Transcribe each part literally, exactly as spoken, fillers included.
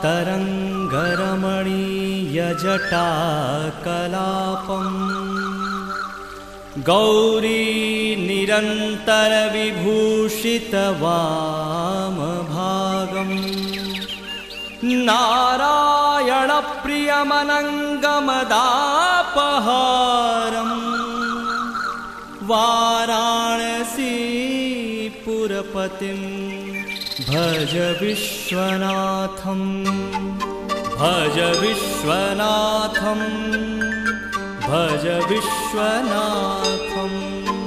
तरङ्गरमणीयजटाकलापम् गौरी निरन्तरविभूषितवामभागम् नारायणप्रियमनङ्गमदापहारम् वाराणसीपुरपतिं भज विश्वनाथं भज विश्वनाथं भज विश्वनाथम्।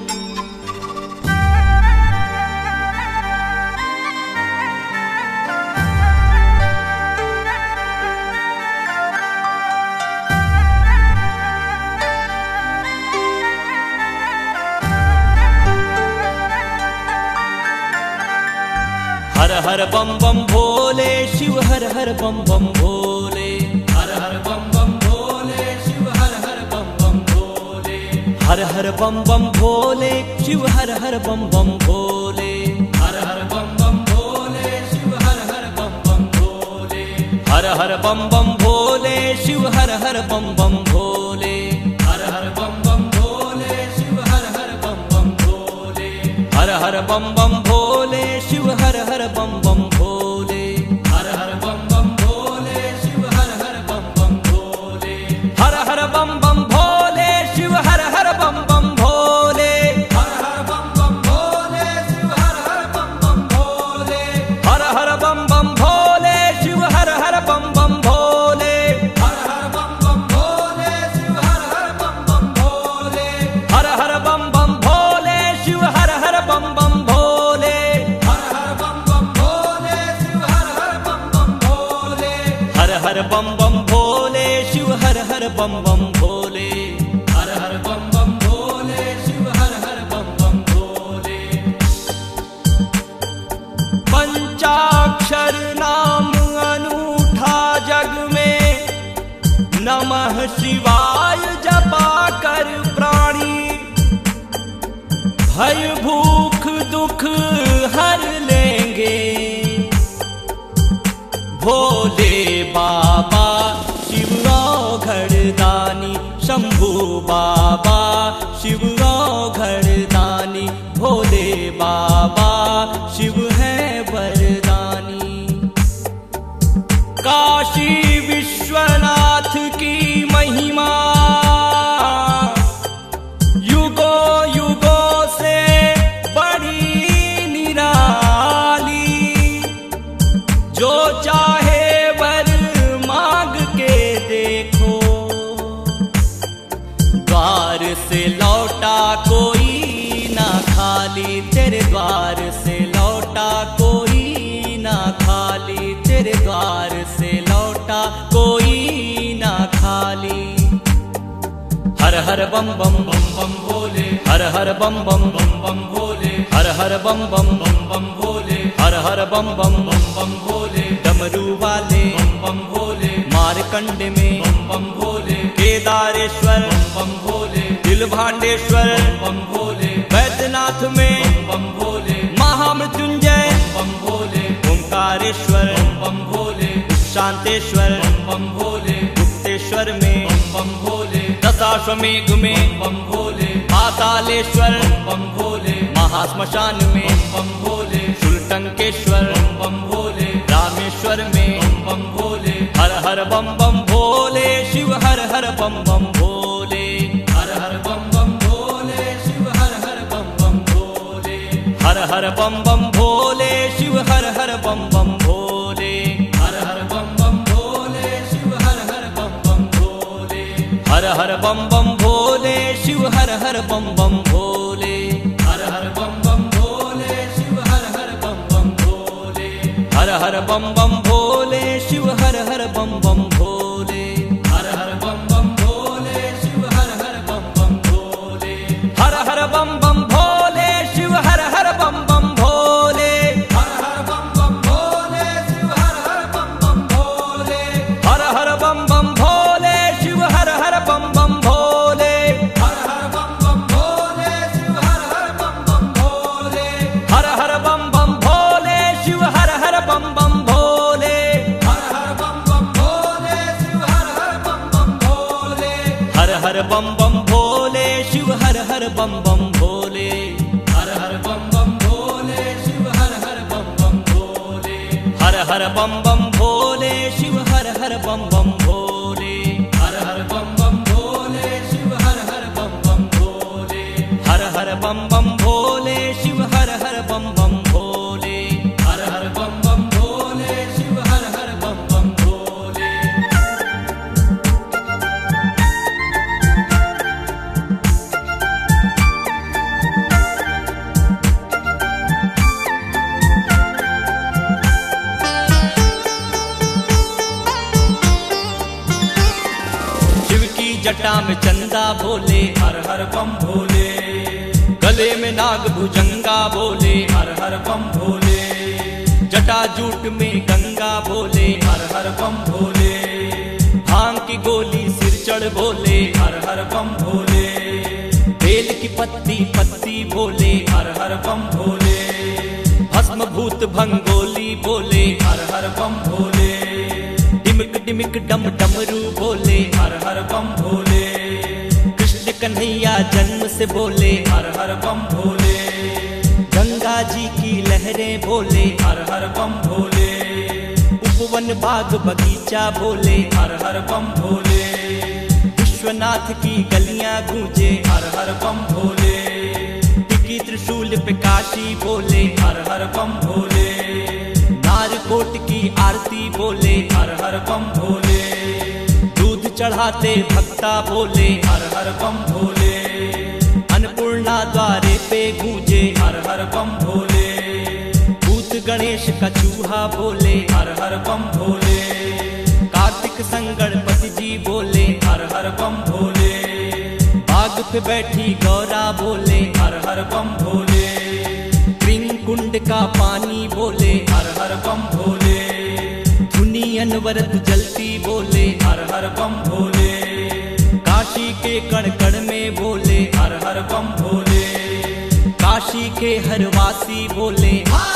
हर हर बम बम भोले शिव हर हर बम बम भोले हर हर बम बम भोले शिव हर हर बम बम भोले हर हर बम बम भोले शिव हर हर बम बम भोले हर हर बम बम भोले शिव हर हर बम बम भोले हर हर बम बम भोले शिव हर हर बम बम भोले हर हर बम बम भोले शिव हर हर बम बम भोले हर हर बम बम भोले शिव हर हर बम बम भोले हर हर बम बम भोले शिव हर हर बम बम भोले हर हर बम बम भोले शिव हर हर बम बम भोले हर हर बम बम भोले शिव हर हर बम बम भोले हर हर बम बम भोले शिव हर हर बम बम भोले हर हर बम बम भोले शिव हर हर बम बम भोले हर हर बम बम भोले शिव हर हर बम बम भोले हर हर बम बम भोले शिव हर हर बम बम भोले हर हर बम बम भोले शिव हर हर बम बम भोले हर हर बम बम भोले शिव हर हर बम बम भोले। पंचाक्षर नाम अनूठा जग में नमः शिवाय जपा कर प्राणी भय भूख दुख हर लेंगे भोले बाबा शिव घड़दानी शंभू बाबा शिव घड़दानी भोले बाबा शिव है वरदानी। काशी विश्वनाथ की महिमा युगो युगो से बड़ी निराली जो चाहे वर मांग के देखो द्वार से लौटा कोई ना खाली तेरे द्वार से लौटा कोई ना खाली तेरे द्वार से लौटा कोई ना खाली। हर हर बम बम बम बम भोले हर हर बम बम बम बम भोले हर हर बम बम बम बम भोले हर हर बम बम बम बम भोले डमरू वाले बम बम भोले मारकंड में बम बम भोले केदारेश्वर बम बम भोले दिल भांडेश्वर बम भोले वैद्यनाथ में बम भोले महामृत्युंजय बम भोले ओंकारेश्वर बम भोले शांतेश्वर बम भोले गुप्तेश्वर में बम भोले दशाश्वमेघ में बम भोले पातालेश्वर बम भोले महाश्मशान में बम भोले शुलटंकेश्वर बम भोले रामेश्वर में बम भोले हर हर बम बम भोले शिव हर हर बम बम भोले हर हर बम बम भोले शिव हर हर बम बम भोले हर हर बम बम भोले शिव हर हर बम बम भोले हर हर बम बम भोले शिव हर हर बम बम भोले हर हर बम बम भोले शिव हर हर बम बम भोले हर हर बम बम भोले शिव हर हर बम बम भोले हर हर बम बम भोले शिव हर हर बम बम भोले हर हर बम बम भोले शिव हर हर बम बम भोले हर हर बम बम भोले शिव हर हर बम बम भोले हर हर बम बम भोले शिव हर हर बम बम भोले हर हर बम बम भोले शिव हर हर बम बम भोले हर हर बम बम भोले शिव हर हर बम बम भोले हर हर बम बम भोले शिव हर हर बम बम भोले बम बम भोले शिव हर हर बम बम भोले हर हर बम बम भोले शिव हर हर बम बम भोले हर हर बम बम भोले शिव हर हर बम बम भोले हर हर बम बम भोले शिव हर हर बम बम भोले हर हर बम बम भोले शिव हर हर बम बम भोले हर हर बम बम भोले शिव हर हर बम बम भोले शिव की जटा में चंदा बोले हर हर बम भोले गले में नाग भुजंगा बोले हर हर बम भोले जटा जूट में गंगा बोले हर हर बम भोले भांग की गोली सिर चढ़ बोले हर हर बम भोले बेल की पत्ती पत्ती बोले हर हर बम भोले भस्म भूत भंगोली बोले हर हर बम भोले डिमिक डिमिक डम डमरू बोले हर हर बम भोले कृष्ण कन्हैया जन्म से बोले हर हर बम भोले गंगा जी की लहरें बोले हर हर बम भोले उपवन बाग बगीचा बोले हर हर बम भोले विश्वनाथ की गलियां गूंजे हर हर बम भोले टिकी त्रिशूल पे काशी बोले हर हर बम भोले नारकोट की आरती बोले हर हर बम भोले दूध चढ़ाते भक्ता बोले हर हर बम भोले अन्नपूर्णा द्वारे पे गूंजे हर हर बम भोले भूत गणेश का चूहा बोले हर हर बम भोले कार्तिक संगणपति जी बोले हर हर बम भोले बाग पे बैठी गौरा बोले हर हर बम भोले कृंग कुंड का पानी बोले हर हर बम भोले धुनी अनवरत जलती बोले हर हर बम भोले काशी के कण कण में बोले हर हर बम भोले काशी के हर वासी बोले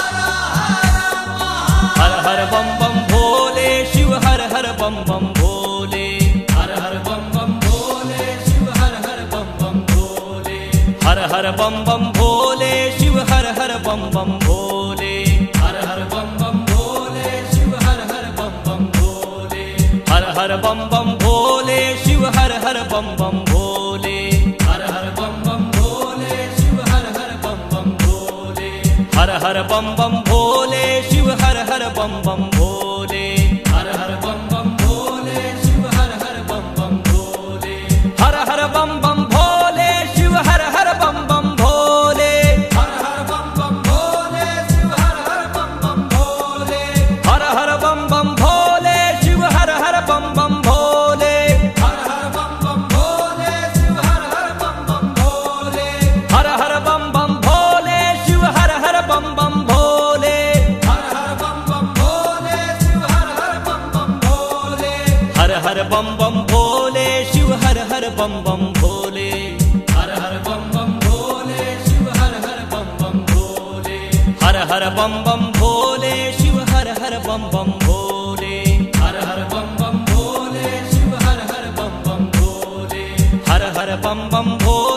हर हर बम बम भोले शिव हर हर बम बम भोले हर हर बम बम भोले शिव हर हर बम बम भोले हर हर बम बम भोले शिव हर हर बम बम भोले हर हर बम बम भोले शिव हर हर बम बम भोले हर हर बम बम भोले शिव हर हर बम बम भोले हर हर बम बम भोले शिव हर हर बम बम भोले हर हर बम बम भोले शिव हर हर बम बम भोले हर हर बम बम भोले शिव हर हर बम बम भोले हर हर बम बम भोले शिव हर हर बम बम भोले हर हर बम बम भोले शिव हर हर बम बम भोले हर हर बम बम भोले शिव हर हर बम बम भोले हर हर बम बम भोले शिव हर हर बम बम भोले हर हर बम बम भोले शिव हर हर बम बम भोले हर हर बम बम भोले शिव हर हर बम बम भोले हर हर बम बम भोले शिव हर हर बम बम भोले हर हर बम बम भोले शिव हर हर बम बम भोले हर हर बम बम भोले शिव हर हर बम बम भोले हर हर बम बम भोले शिव हर हर बम बम भोले हर हर बम बम भोले